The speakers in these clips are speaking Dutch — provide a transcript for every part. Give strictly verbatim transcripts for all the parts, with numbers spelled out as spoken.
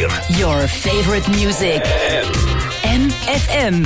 vier. Your favorite music. M F M.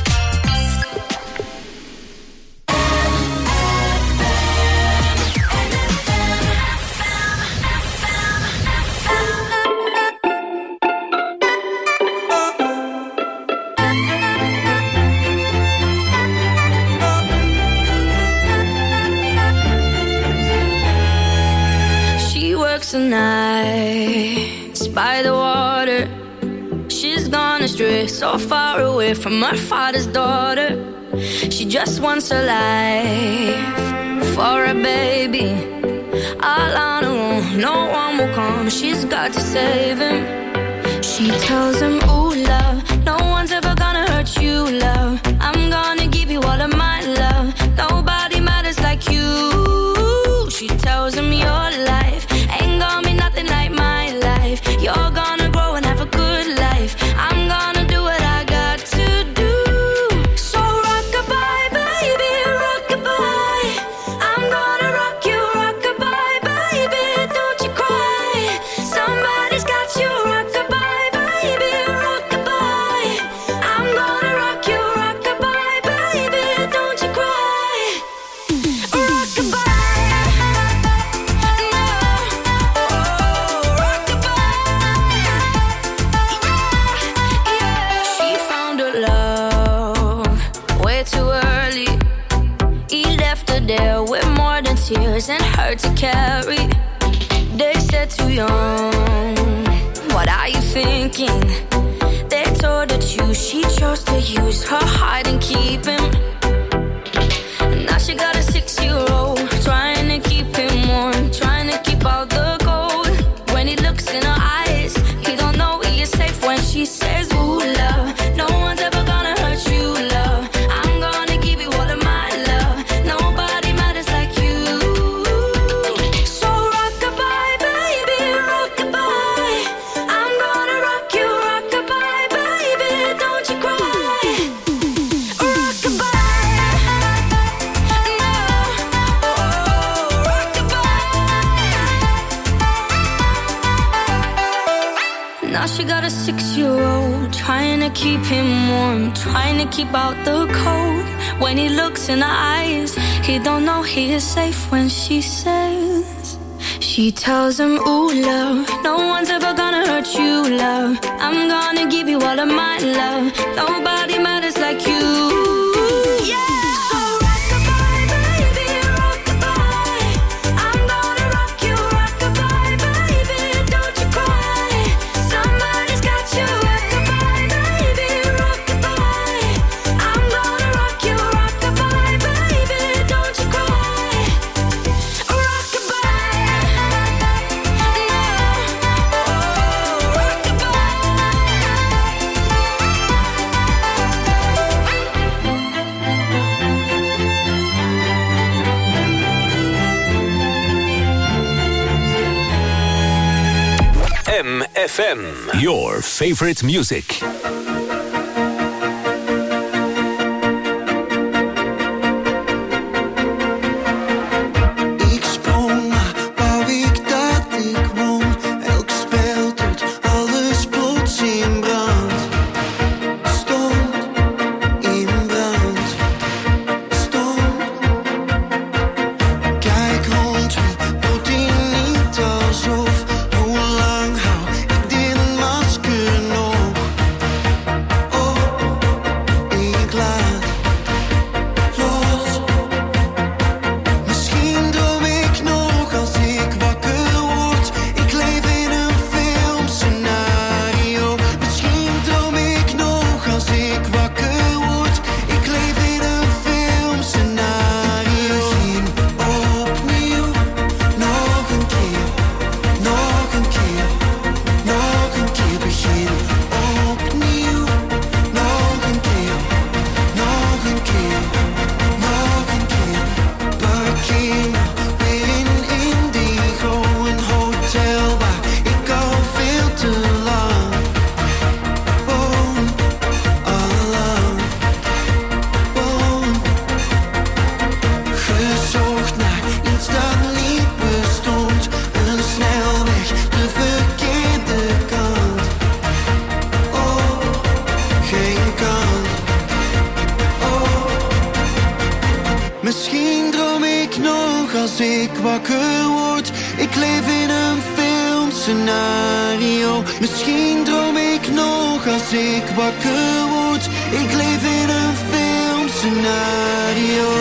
Nights by the water, she's gone astray, so far away from her father's daughter. She just wants a life for a baby, all on her own, no one will come. She's got to save him. She tells him, ooh, love, no one's ever gonna hurt you, love. I'm gonna give you all of my love. Nobody matters like you. She tells him your life ain't gonna be nothing like my life. You're gonna grow and have a good life. I'm gonna do what I got to do. So rock-a-bye, baby, rock-a-bye. I'm gonna rock you, rock-a-bye, baby, don't you cry. Somebody's got you, rock-a-bye, baby, rock-a-bye. I'm gonna rock you, rock-a-bye, baby, don't you cry. Rock-a-bye. There with more than tears and hurt to carry. They said too young, what are you thinking? They told her to choose, she chose to use her heart and keep him. And now she got a six-year-old, trying to keep him warm, trying to keep out the cold. When he looks in her eyes, he don't know he is safe when she says, ooh, love, no one's ever gonna hurt you, love. I'm gonna give you all of my love. Nobody matters like you. So rock-a-bye, baby, rock-a-bye. I'm gonna rock you, rock-a-bye, baby, don't you cry. Rock-a-bye, no, oh, rock-a-bye. Now she got a six-year-old, trying to keep him warm, trying to keep out the cold. When he looks in her eyes, he don't know he is safe when she says. She tells him, ooh, love, no one's ever gonna hurt you, love. I'm gonna give you all of my love. Nobody matters like you. M F M, your favorite music. Hoe lang hou ik dit masker nog? als ik wakker word. Ik leef in een filmscenario. Misschien droom ik nog als ik wakker word. Ik leef in een filmscenario.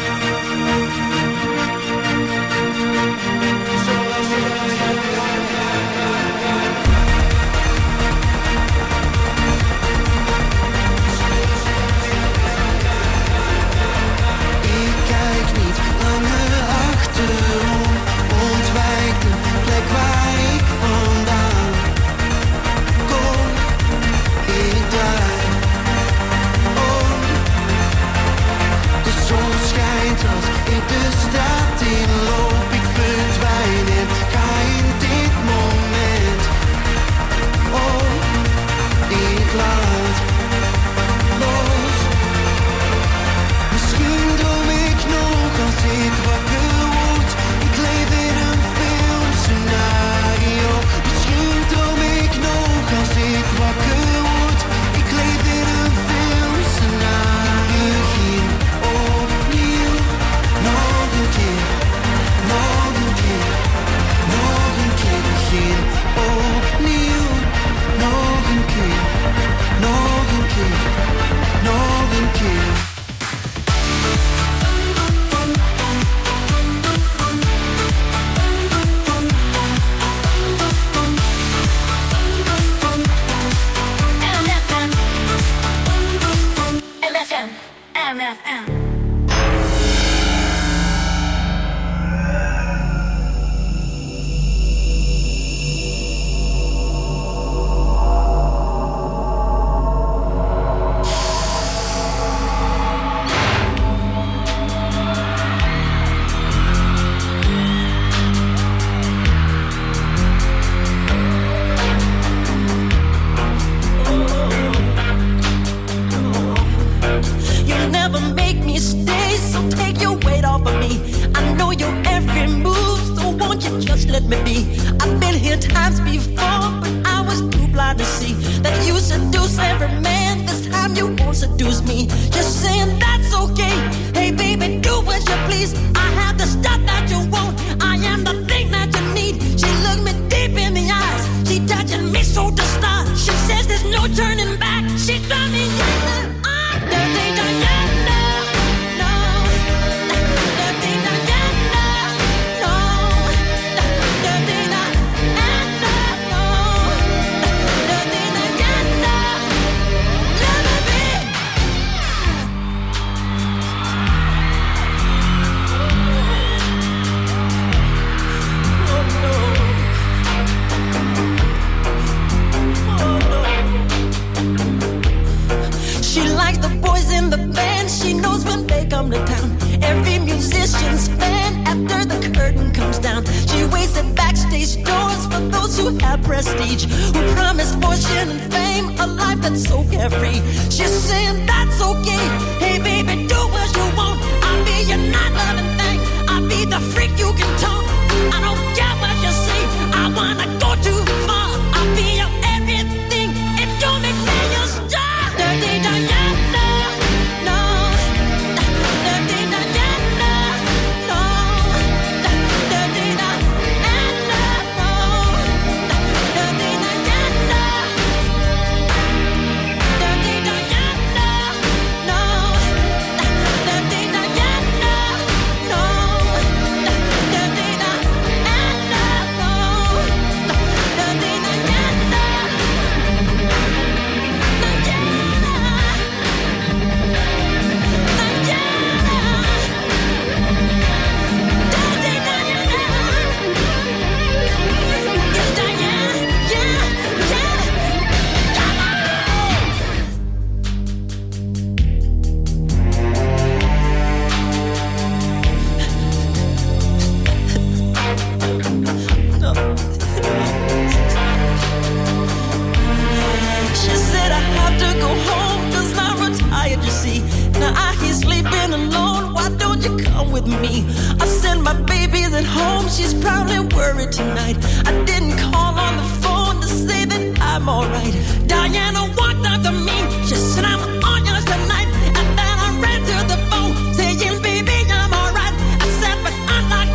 Ontwijk de plek waar ik vandaan kom. Ik draai om. De zon schijnt als ik de straat inloop. Ik verdwijn en ga in dit moment. Oh, ik laat los. Misschien droom ik nog als ik wakker word. Ik leef in een filmscenario. Misschien droom ik nog als ik wakker word. Ik leef in een filmscenario. Begin opnieuw. Nog een keer. Nog een keer. Nog een keer. Begin opnieuw. Nog een keer. Nog een keer. Nog een keer. M F M. Let me be. I've been here times before, but I was too blind to see that you seduce every man. This time you won't seduce me. Just saying that's okay. Hey baby, do what you please. I have the stuff that you want. I am the thing that you need. She looked me deep in the eyes. She touching me so to start. She says there's no turning back. She got me yelling. I'm dirty Diana. She knows when they come to town. Every musician's fan after the curtain comes down. She waits at backstage doors for those who have prestige, who promise fortune and fame, a life that's so carefree. She's saying that's okay. Hey baby, do what you want. I'll be your not-loving thing. I'll be the freak you can talk. I don't care what you say. I wanna go too far. I'll be your everything. It don't make me your star. Dirty Diana. With me, I send my babies at home. She's probably worried tonight. I didn't call on the phone to say that I'm alright. Diana walked up to me. She said I'm on yours tonight. And then I ran to the phone saying, baby, I'm alright. I said, but I'm not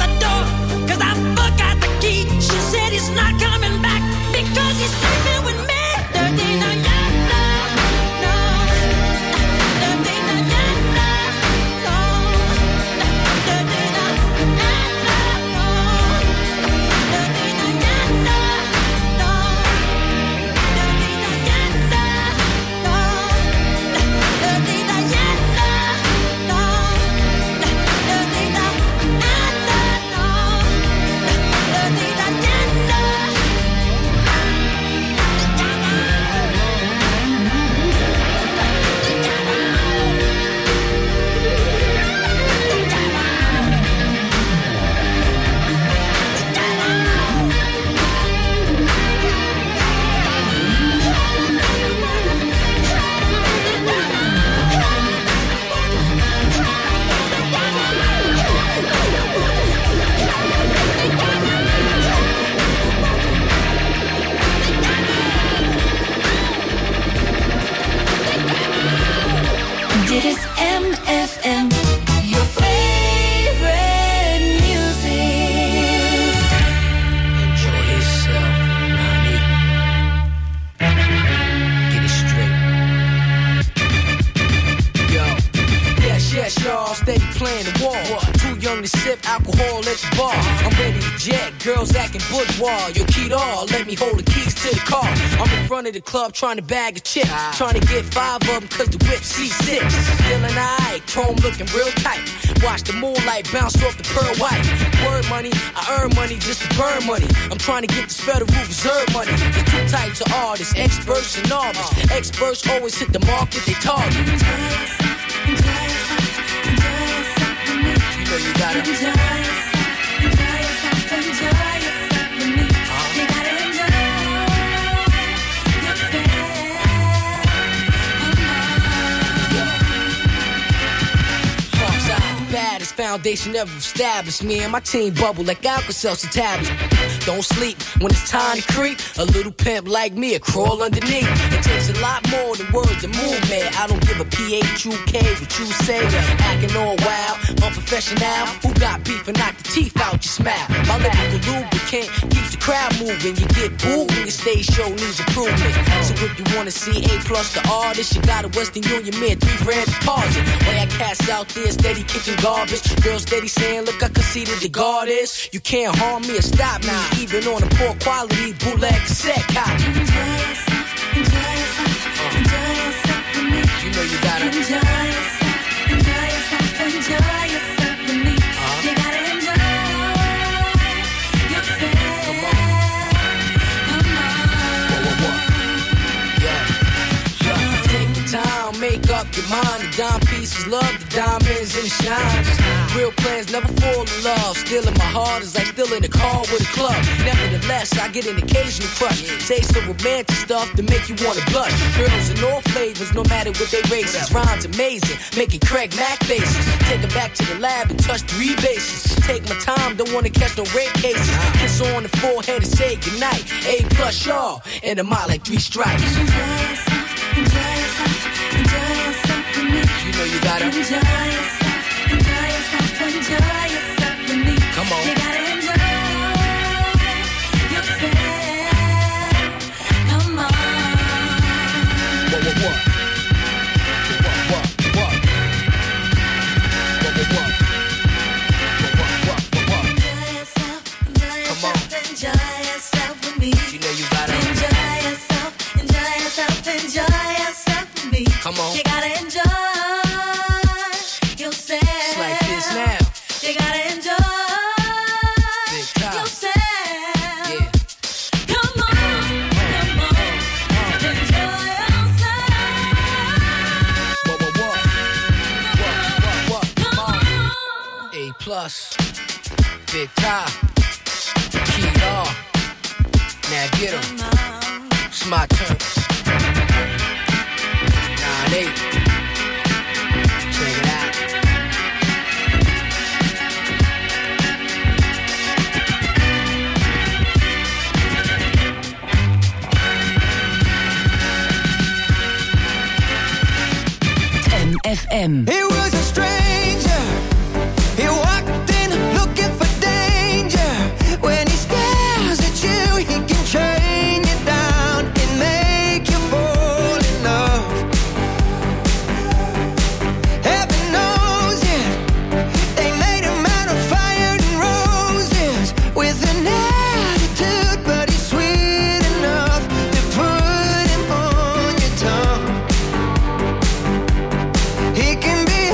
Paul at the bar. I'm ready to jet, girls acting bourgeois. Yo, Kedar, let me hold the keys to the car. I'm in front of the club trying to bag a chick. Trying to get five of them cause the whip C six. Feeling alright, chrome looking real tight. Watch the moonlight bounce off the pearl white. Word money, I earn money just to burn money. I'm trying to get this Federal Reserve money. There's two types of artists, experts and novice. Experts always hit the market they target. You know you gotta enjoy yourself, enjoy yourself, enjoy yourself with me. You gotta enjoy yourself. Baddest foundation ever established. Me and my team bubble like Alka-Seltzer tablets. Don't sleep when it's time to creep. A little pimp like me, a crawl underneath. It takes a lot more than words to move, man. I don't give a P H U K what you say. Acting all wild, unprofessional. Who got beef and knock the teeth out your smile? My lyrical lubricant keeps the crowd moving. You get booed when your stage show needs improvement. So if you wanna see A plus the artist, you got a Western Union Mint, three grand deposit. Way I cast out there, steady kicking garbage. Girls steady saying, look, I can see that the guard is. You can't harm me or stop me, even on a poor quality bootleg cassette copy. Enjoy yourself, enjoy yourself, enjoy yourself with me. You know you gotta enjoy yourself, enjoy yourself, enjoy yourself with me. Uh-huh. You gotta enjoy yourself. Come on, come on. Whoa, whoa, whoa. Yeah, yeah. Take the time, make up your mind. The dime pieces, love the diamonds and the shines. Real plans never fall in love. Still in my heart is like still in the car with a club. Nevertheless, I get an occasional crush. Say some romantic stuff to make you wanna blush. Girls in all flavors, no matter what they races. Rhymes amazing, making Craig Mack faces. Take her back to the lab and touch three bases. Take my time, don't wanna catch no rape cases. Kiss on the forehead and say goodnight. A plus y'all, and I'm out like three stripes. Enjoy yourself, enjoy yourself, enjoy yourself with me. You know you gotta enjoy yourself. Enjoy yourself, enjoy yourself with me. Come on. You gotta enjoy yourself. Come on. What, what, what? What, what, what? What, what, what? What, what, what, what? Enjoy yourself, enjoy yourself, enjoy yourself with me. You know you gotta enjoy yourself, enjoy yourself, enjoy yourself with me. Come on. You gotta enjoy. You gotta enjoy yourself. Yeah. Come on, come on, enjoy yourself. What, what, what? What, what, what? Come on. A plus, Big Ty, Kedar. Now get 'em. It's my turn. nine eight. Check it out. F M. He was a stranger. He walked in looking for danger. When he stares at you, he can chain you down and make you fall in love. Heaven knows it. They made him out of fire and roses with an attitude, but he's sweet enough to put him on your tongue. He can be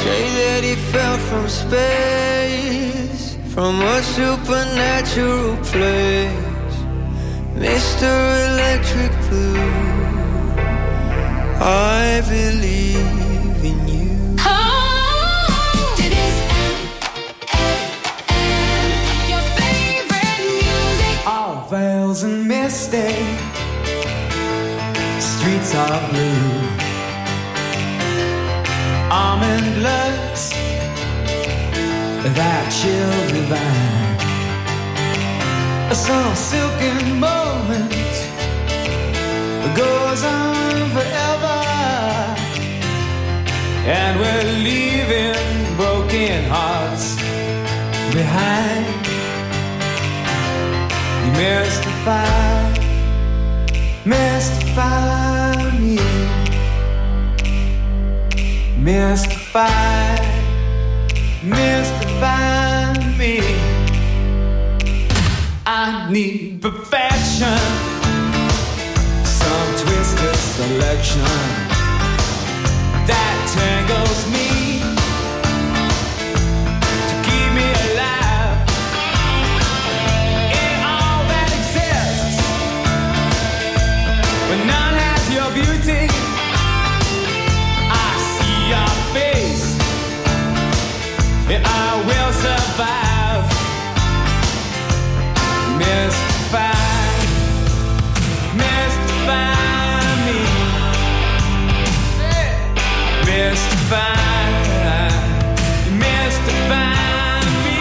say that he fell from space, from a supernatural place. Mister Electric Blue, I believe in you. Oh, it is M F M, your favorite music. All veils and misty, streets are blue. Almond looks, that chill divine. Some silken moment goes on forever, and we're leaving broken hearts behind. You mystify, mystify me, mystify, mystify me. I need perfection, some twisted selection that tangles me to keep me alive in all that exists. When none has your beauty, I see your face, and I will survive. Mystify, mystify me, mystify, mystify me.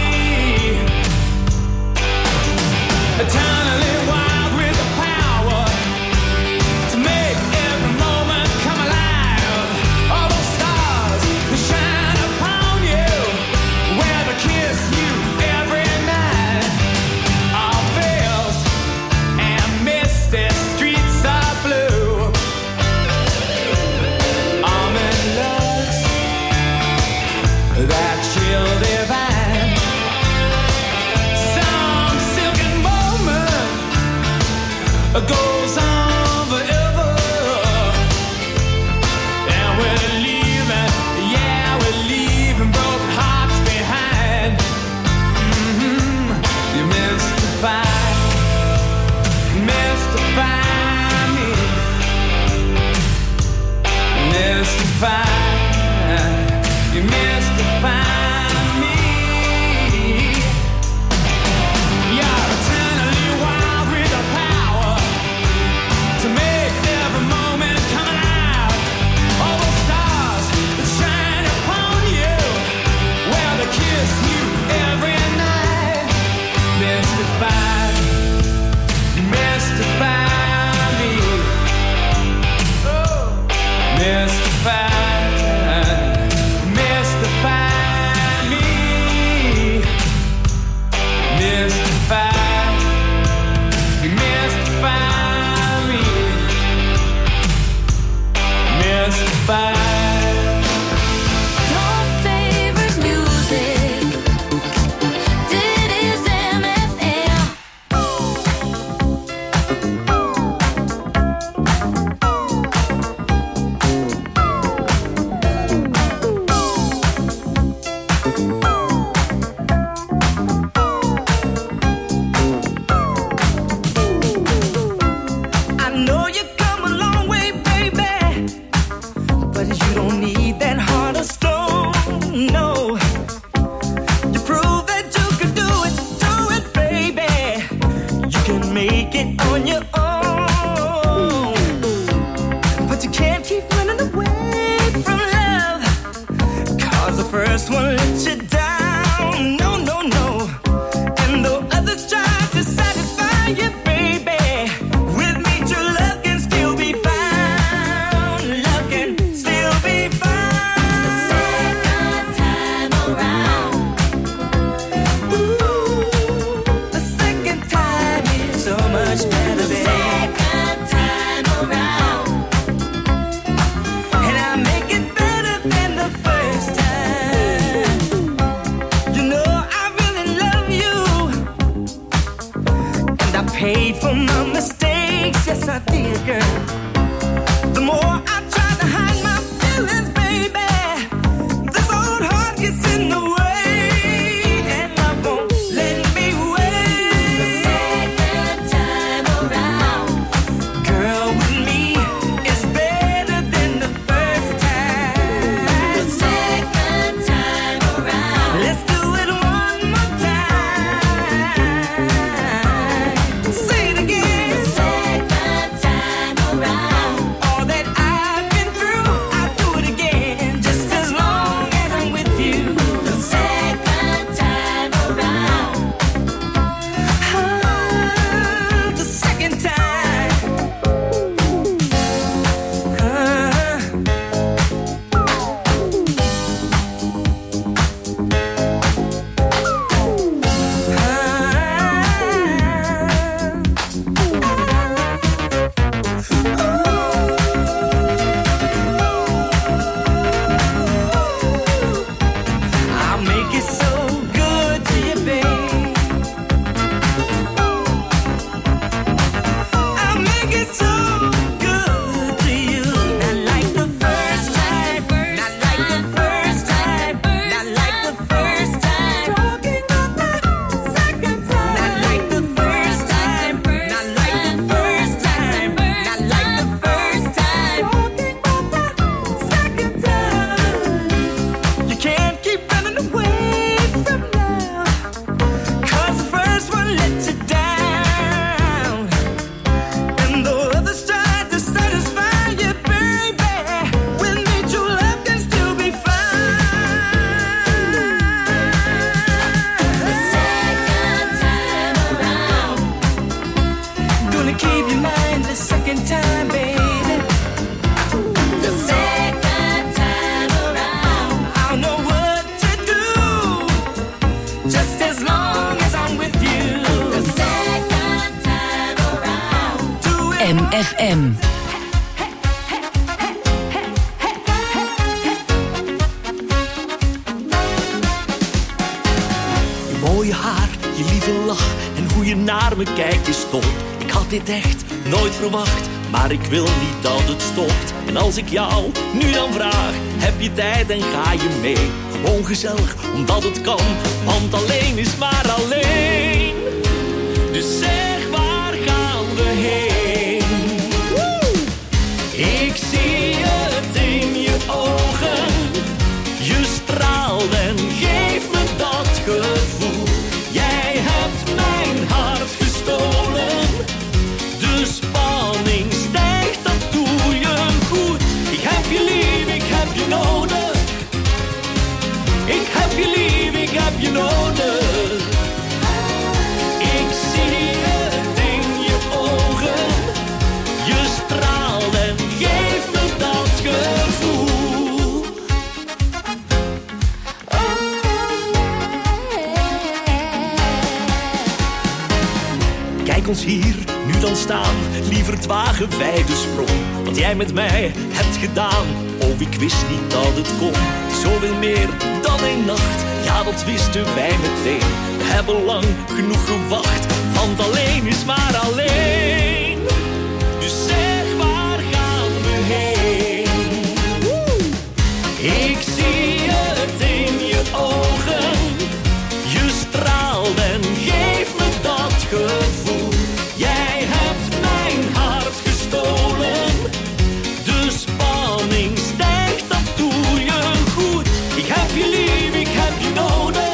Eternally wild with the power to make every moment come alive. All those stars that shine upon you, where to kiss you every night. All veils and misty streets are blue. Almond looks, that chill divine. Some silken moment goes on forever, and we're leaving, yeah, we're leaving broken hearts behind. Mm-hmm. You mystify, mystify me, mystify, you mystify me. You're eternally wild with the power to make every moment come alive. All those stars that shine upon you, where to kiss you every night. Mystify, mystify me. Oh, mystify, mystify me. Mystify, mystify me. Mystify. Your favorite music. This is M F M. I know you come a long way, baby, but you don't need that heart of stone. No, you prove that you can do it, do it, baby. You can make it on your own, but you can't keep running away from love, 'cause the first one let you down. No, no, no. And though others try to satisfy you, baby, with me true love can still be found. Love can still be found. The second time around. Ooh, the second time is so much better, The baby. second time around. And I make it better than the first time. You know F M. Mooie haar, je lieve lach en hoe je naar me kijkt is top. Ik had dit echt nooit verwacht, maar ik wil niet dat het stopt. En als ik jou nu dan vraag, heb je tijd en ga je mee? Gewoon gezellig, omdat het kan, want alleen is maar alleen. Dus zeg, waar gaan we heen? Woe! Ik zie het in je ogen, je straalt en geeft me dat gevoel. Jij hebt mijn hart gestolen, de spanning stijgt, dat doe je goed. Ik heb je lief, ik heb je nodig. Ik heb je lief, ik heb je nodig. Ik zie het in je ogen, je straalt en geeft me dat gevoel. Kijk ons hier nu dan staan, lieverd wagen wij de sprong. Wat jij met mij hebt gedaan, oh ik wist niet dat het kon. Zoveel meer dan één nacht, ja dat wisten wij meteen. We hebben lang genoeg gewacht, want alleen is maar alleen. Dus zeg, waar gaan we heen? Woe! Ik zie het in je ogen, je straalt en geeft me dat gevoel. Jij hebt mijn hart gestolen, de spanning stijgt, dat doe je goed. Ik heb je lief, ik heb je nodig.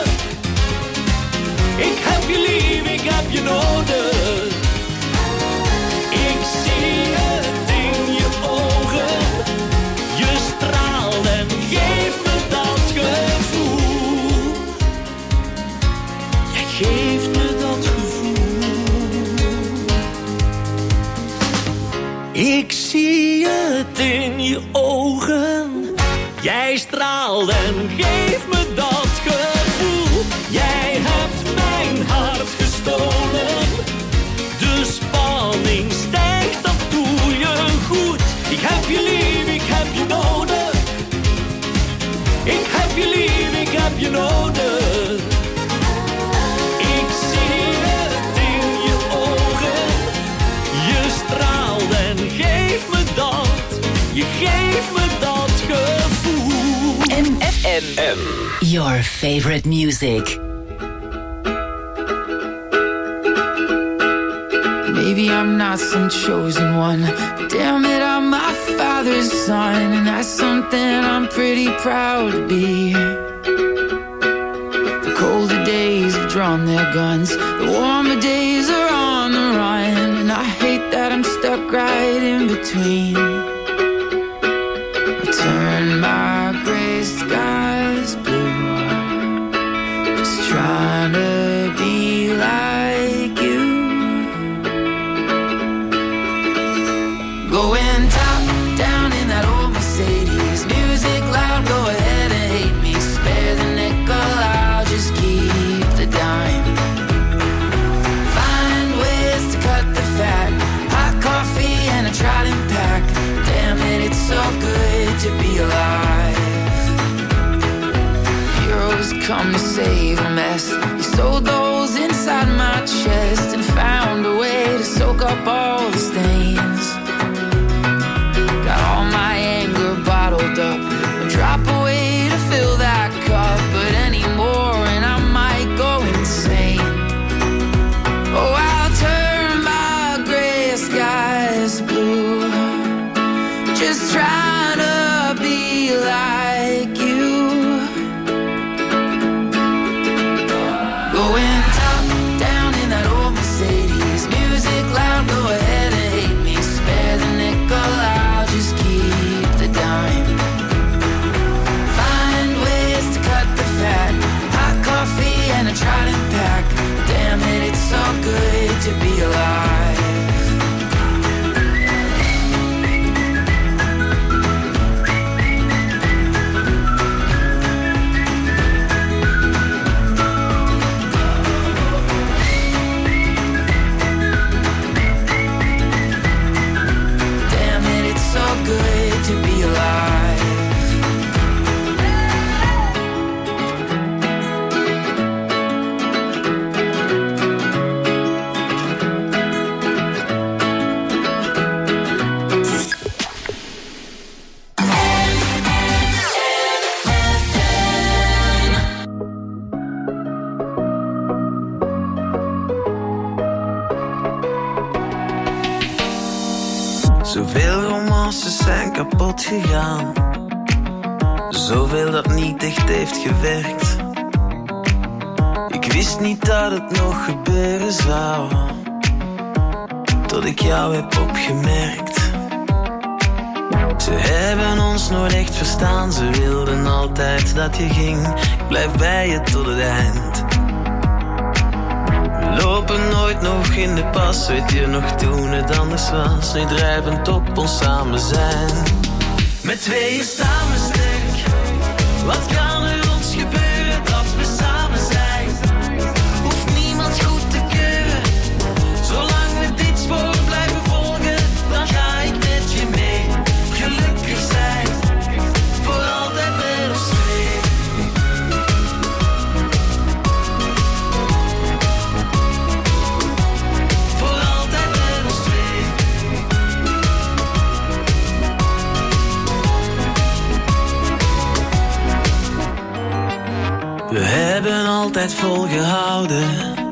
Ik heb je lief, ik heb je nodig. Ik zie het in je ogen, je straalt en geeft me dat gevoel. Jij geeft me dat gevoel. Ik zie het in je ogen, jij straalt en geeft me dat gevoel. Jij hebt mijn hart gestolen, de spanning stijgt, dat doe je goed. Ik heb je lief, ik heb je nodig. Ik heb je lief, ik heb je nodig. Ik zie het in je ogen, je straalt en geeft me dat, je geeft me dat gevoel. M F M. M. Your favorite music. Maybe I'm not some chosen one, but damn it, I'm my father's son, and that's something I'm pretty proud to be. The colder days have drawn their guns, the warmer days are on the run, and I hate that I'm stuck right in between. I turn my gray skies blue, just trying to be like you. Going top down in that old Mercedes, music loud, go ahead and hate me. Spare the nickel, I'll just keep the dime. Find ways to cut the fat, hot coffee and a trident pack. Damn it, it's so good to be alive. Heroes come to save a mess. You sewed those inside my chest and found a way to soak up all the stains. Got all my anger bottled up, a drop away to fill that cup, but anymore and I might go insane. Oh, I'll turn my gray skies blue, just trying to be like you. Going top down in that old Mercedes, music loud, go ahead and hate me. Spend Zoveel romances zijn kapot gegaan, zoveel dat niet echt heeft gewerkt. Ik wist niet dat het nog gebeuren zou, tot ik jou heb opgemerkt. Ze hebben ons nooit echt verstaan, ze wilden altijd dat je ging. Ik blijf bij je tot het eind. We lopen nooit nog in de pas, weet je nog toen het anders was. Nu drijvend op ons samen zijn. Met tweeën staan we sterk, wat kan er ons gebeuren dat we samen zijn? Hoeft niemand goed te keuren, zolang we dit spoor blijven volgen, dan ga ik met je mee. Gelukkig zijn, voor altijd met ons twee. Voor altijd met ons twee. We hebben altijd volgehouden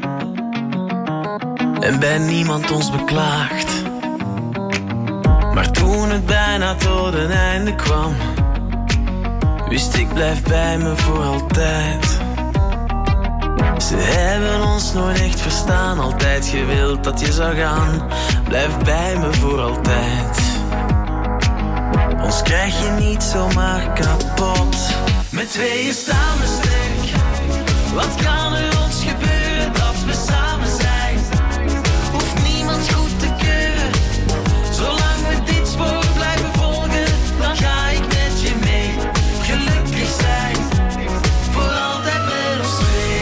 en bij niemand ons beklaagd. Maar toen het bijna tot een einde kwam, wist ik blijf bij me voor altijd. Ze hebben ons nooit echt verstaan, altijd gewild dat je zou gaan. Blijf bij me voor altijd. Ons krijg je niet zomaar kapot. Met tweeën staan we sterk, wat kan er ons gebeuren dat we samen zijn? Hoeft niemand goed te keuren, zolang we dit spoor blijven volgen, dan ga ik met je mee. Gelukkig zijn, voor altijd met ons twee.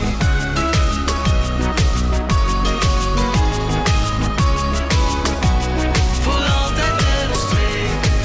Voor altijd met ons twee.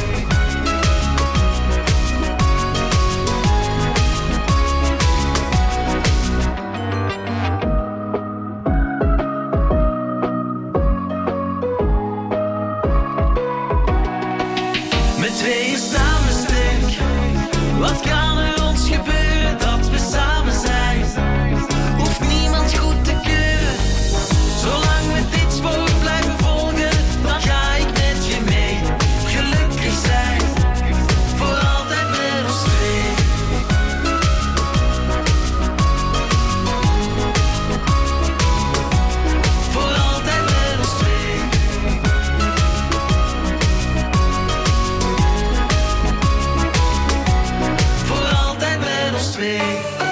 Met tweeën staan we sterk, wat kan er ons gebeuren dat we samen zijn? Hoeft niemand goed te keuren, zolang we dit spoor blijven volgen, dan ga ik met je mee. Gelukkig zijn, voor altijd met ons twee. Voor altijd met ons twee. Voor altijd met ons twee.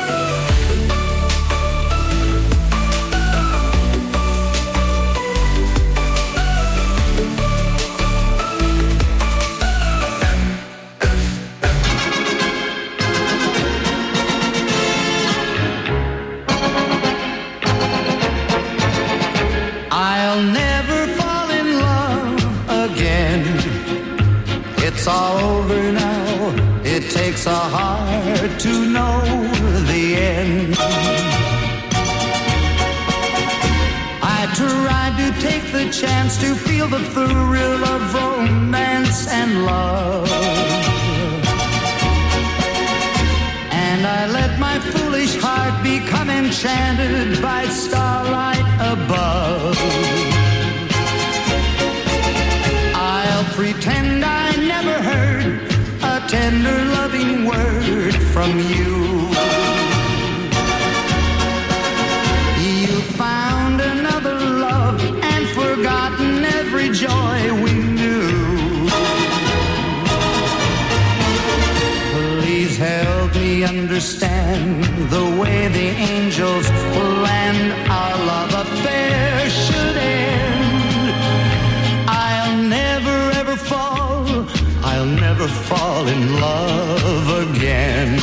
I'll never fall in love again. It's all over now. It takes a heart to know the end. I tried to take the chance to feel the thrill of romance and love, and I let my foolish heart become enchanted by starlight above. I'll pretend I never heard a tender loving word from you. You found another love and forgotten every joy we knew. Please help me understand the way the angels planned our love affair should end. I'll never ever fall, I'll never fall in love again.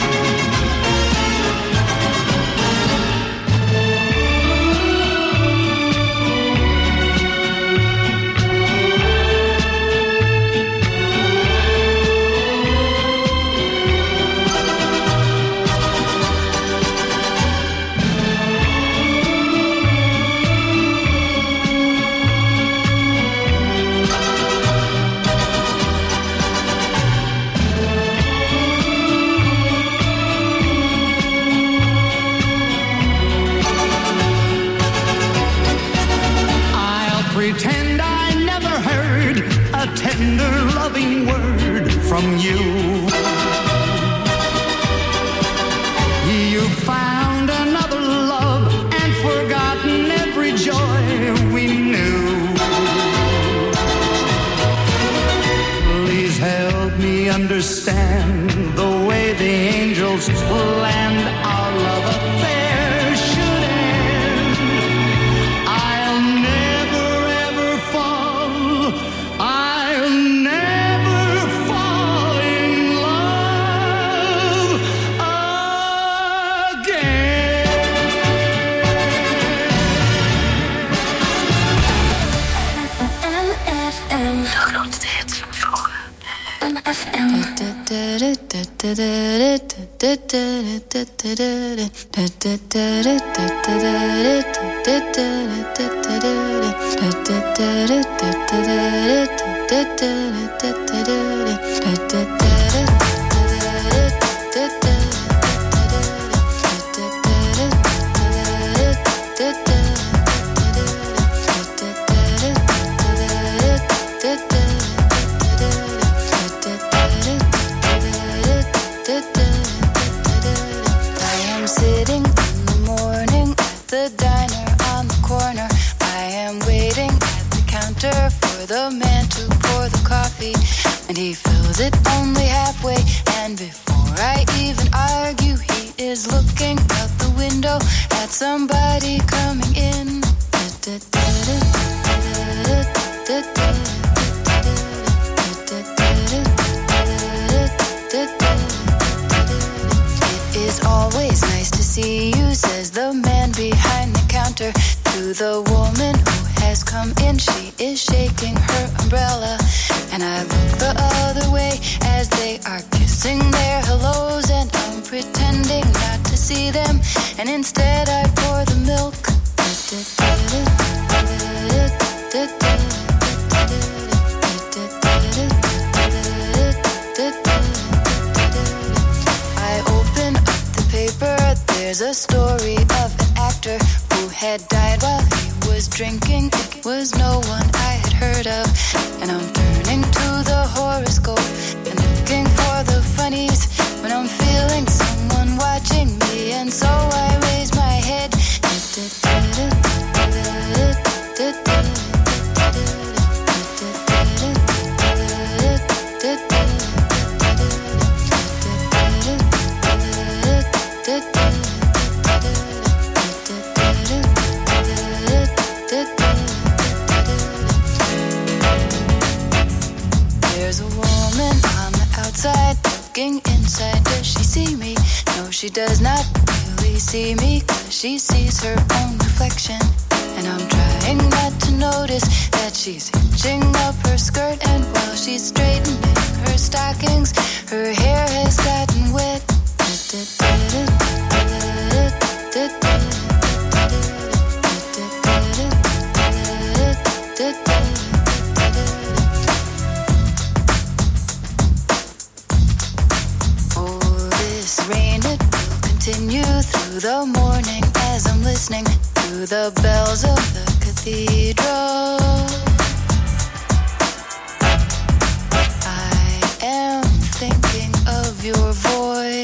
tender, loving word from you. You found another love and forgotten every joy we knew. Please help me understand the way the angels planned our love affair should end. I'll never ever fall, I'll never fall in love again. M F M. De grootste hits van vroeger. M F M. Sitting in the morning at the diner on the corner. I am waiting at the counter for the man to pour the coffee, and he fills it only halfway. And before I even argue, he is looking out the window at somebody coming in. It is always nice to see you, says the man behind the counter to the woman who has come in. She is shaking her umbrella, and I look the other way as they are kissing their hellos, and I'm pretending not to see them, and instead I pour the milk. I open up the paper. There's a story of an actor who had died while he was drinking. It was no one I had heard of, and I'm turning to the horoscope and looking for the funnies when I'm feeling someone watching me, and so I raise my head. There's a woman on the outside looking inside. Does she see me? No, she does not really see me, 'cause she sees her own reflection. And I'm trying not to notice that she's hitching up her skirt, and while she's straightening her stockings, her hair has gotten wet. Oh, this rain, it will continue through the morning as I'm listening to the bells of the cathedral. I am thinking of your voice.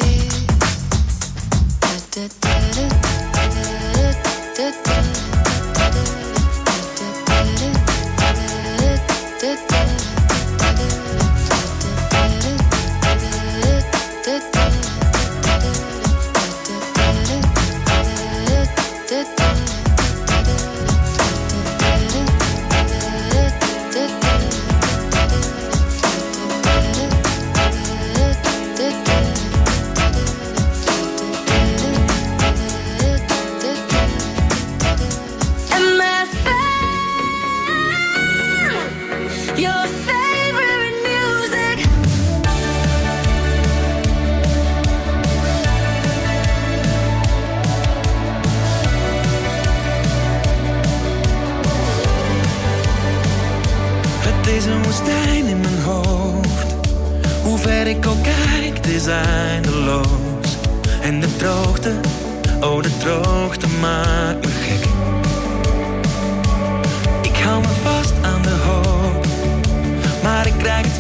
eindeloos. En de droogte, oh de droogte maakt me gek. Ik hou me vast aan de hoop, maar ik krijg het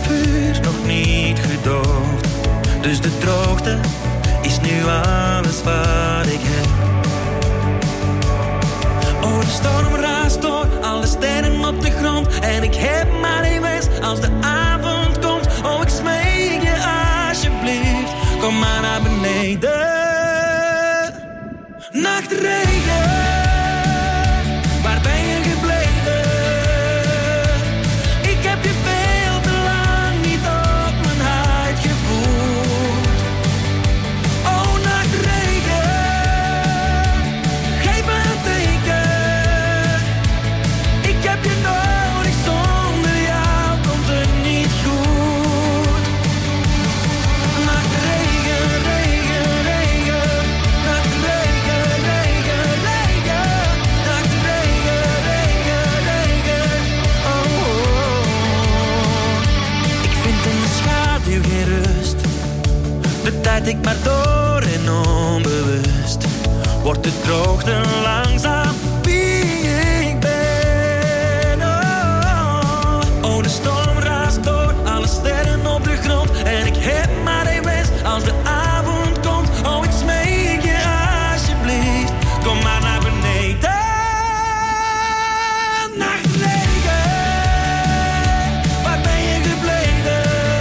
alles wat ik heb. Oh, de storm raast door, alle sterren op de grond. En ik heb maar één wens als de avond komt. Oh, ik smeek je alsjeblieft, kom maar naar beneden. Nachtregen, waar ben je gebleven? Ik heb je veel te lang niet op mijn huid gevoeld. Oh, nachtregen, geef me een teken. Ik heb je nodig, zonder jou komt het niet goed. Nachtregen, regen, regen. Nachtregen, regen, regen. Nachtregen, regen, regen. Oh, oh, oh. Ik vind in de schaduw geen rust. De tijd ik maar door en onbewust. Wordt de droogte langzaam wie ik ben. Oh, oh, de storm raast door, alle sterren op de grond. En ik heb maar één wens als de avond komt. Oh, ik smeek je alsjeblieft, kom maar naar beneden. Nachtregen, waar ben je gebleven?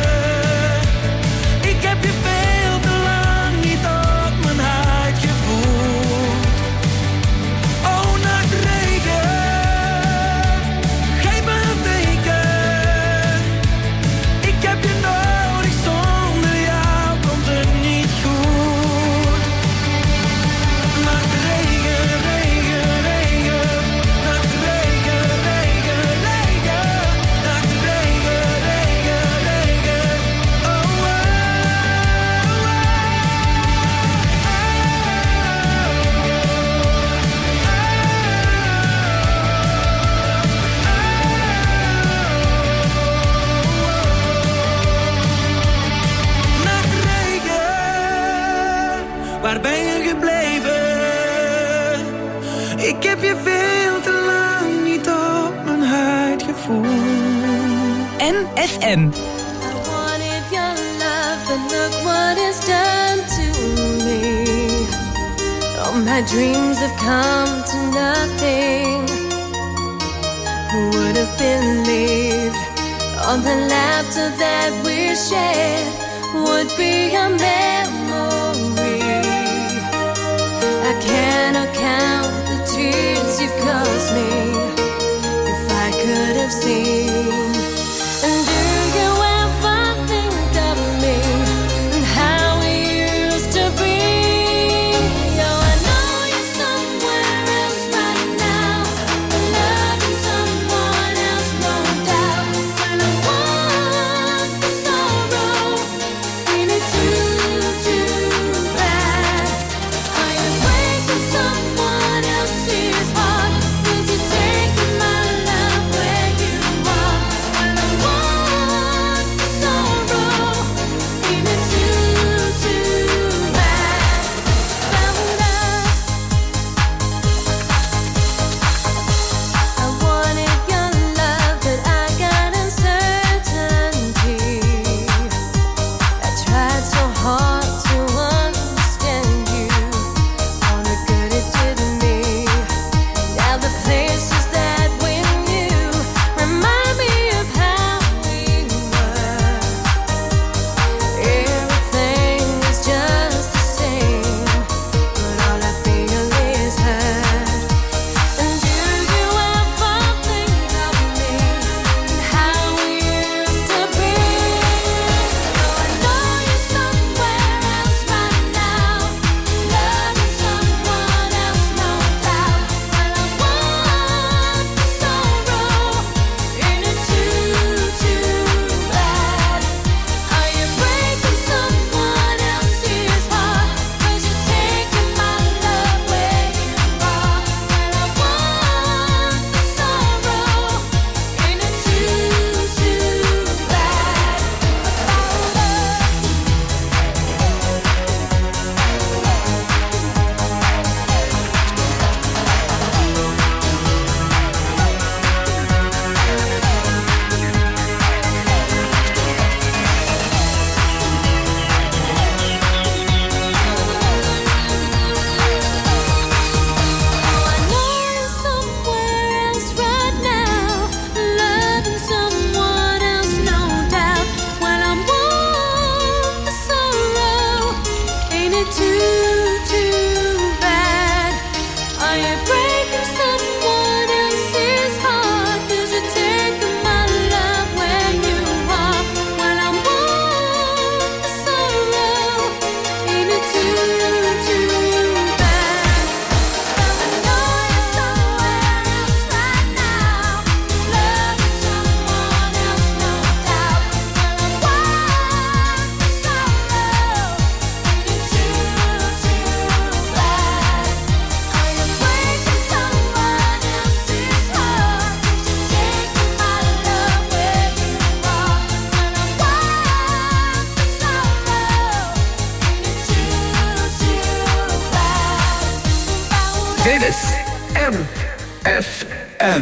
Ik heb je veel te lang niet op mijn huid gevoeld. Oh, nachtregen, geef me een teken. Ik heb je nodig, zonder jou komt het niet goed. Nachtregen, regen, regen. Nachtregen, regen, regen. Nachtregen, regen, regen. Oh, oh, oh. Nachtregen, waar ben je gebleven? Ik heb je veel te lang niet op mijn huid gevoeld. M F M. Wanted your love, but look what it's done to me. All my dreams have come to nothing. Who would have believed all the laughter that we shared would be a memory? I cannot count the tears you've caused me. If I could have seen. And do you ever think of me and how we used to be? Oh, I know you're somewhere else right now, loving someone else, no doubt. When I want the sorrow, we need to, to Dit is M F M.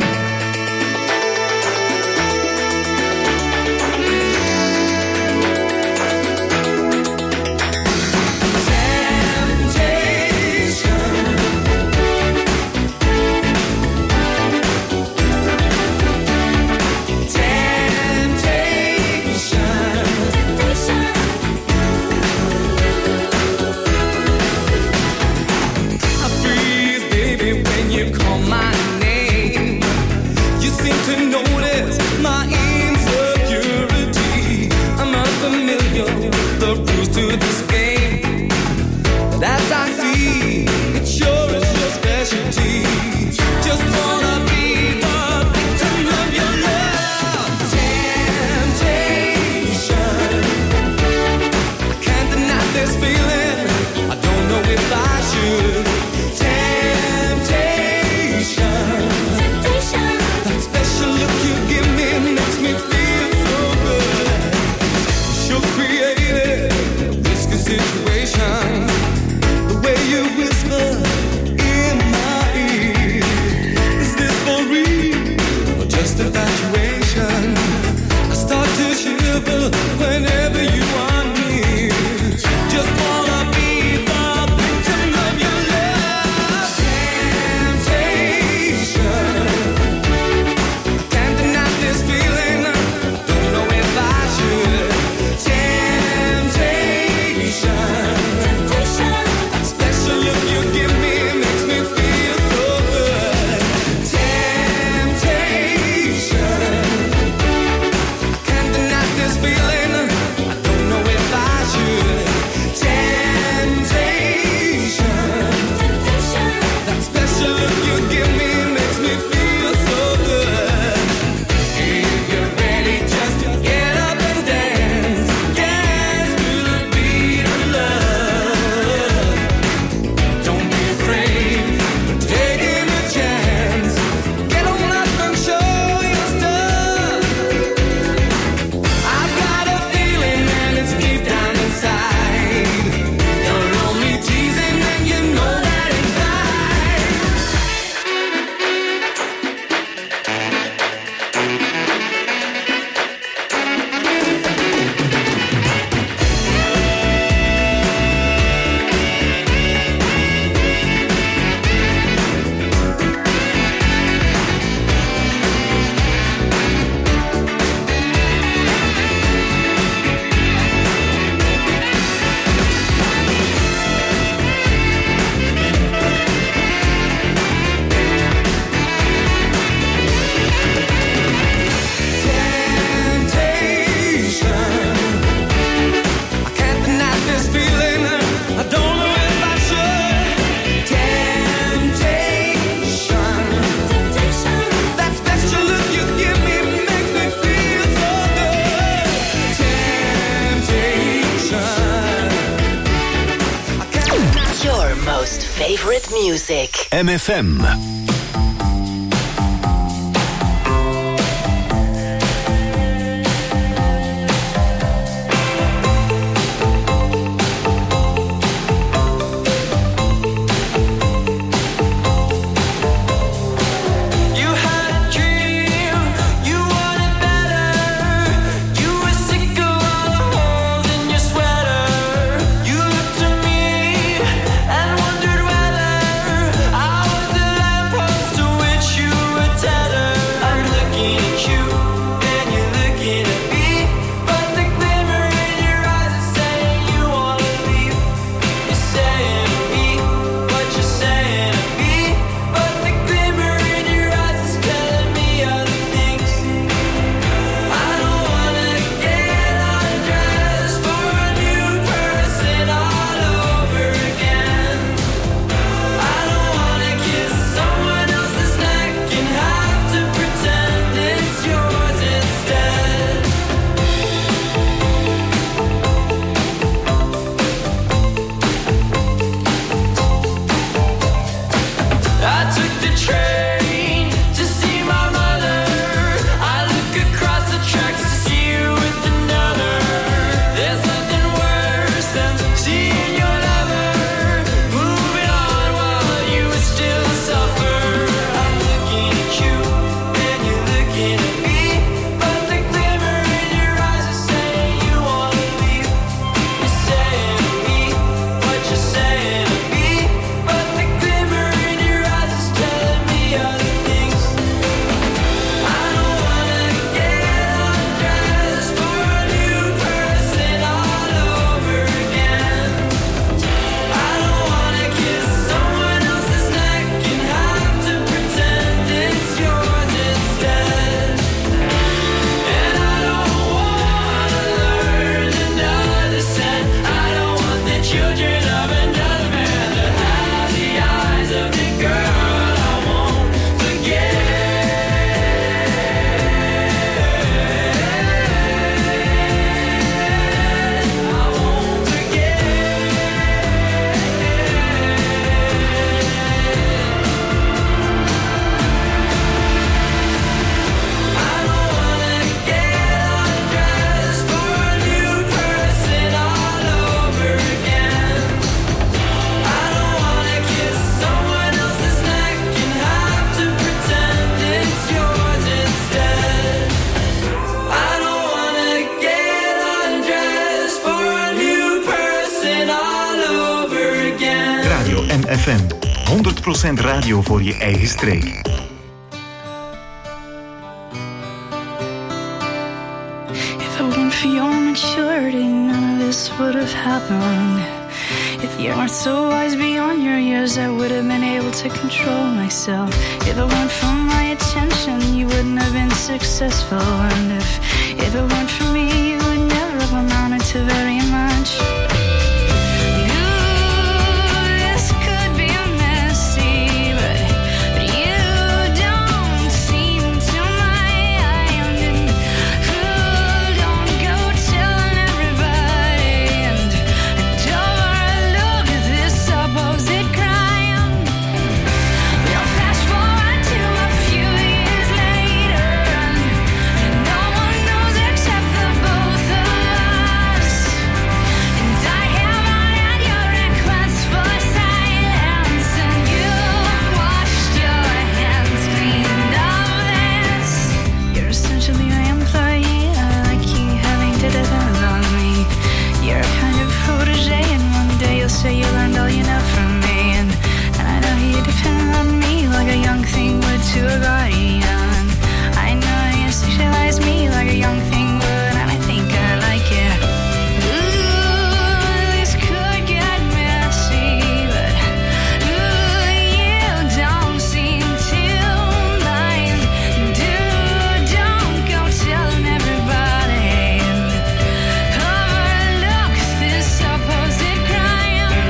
Favorite music. M F M. And wondered whether I was the lamp F M. honderd procent radio voor je eigen streek. If it weren't for your maturity, none of this would have happened. If you weren't so wise beyond your years, I would have been able to control myself. If it weren't for my attention, you wouldn't have been successful. And if, if it weren't for me, you would never have amounted to very much. Say you learned all you know from me, and, and I know you depend on me like a young thing would to a guardian. I know you sexualize me like a young thing would, and I think I like it. Ooh, this could get messy, but ooh, you don't seem to mind. Dude, don't go telling everybody and overlook this supposed crime.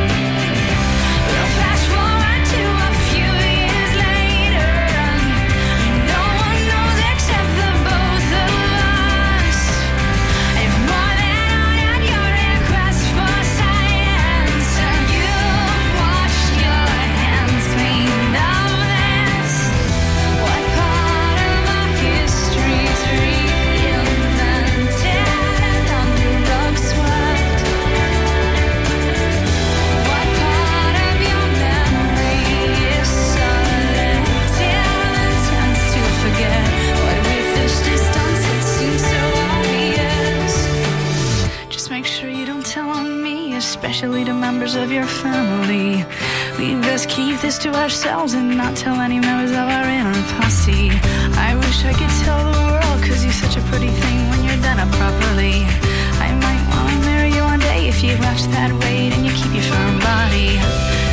Especially to members of your family. We best keep this to ourselves and not tell any members of our inner posse. I wish I could tell the world, cause you're such a pretty thing when you're done up properly. I might wanna marry you one day if you watch that weight and you keep your firm body.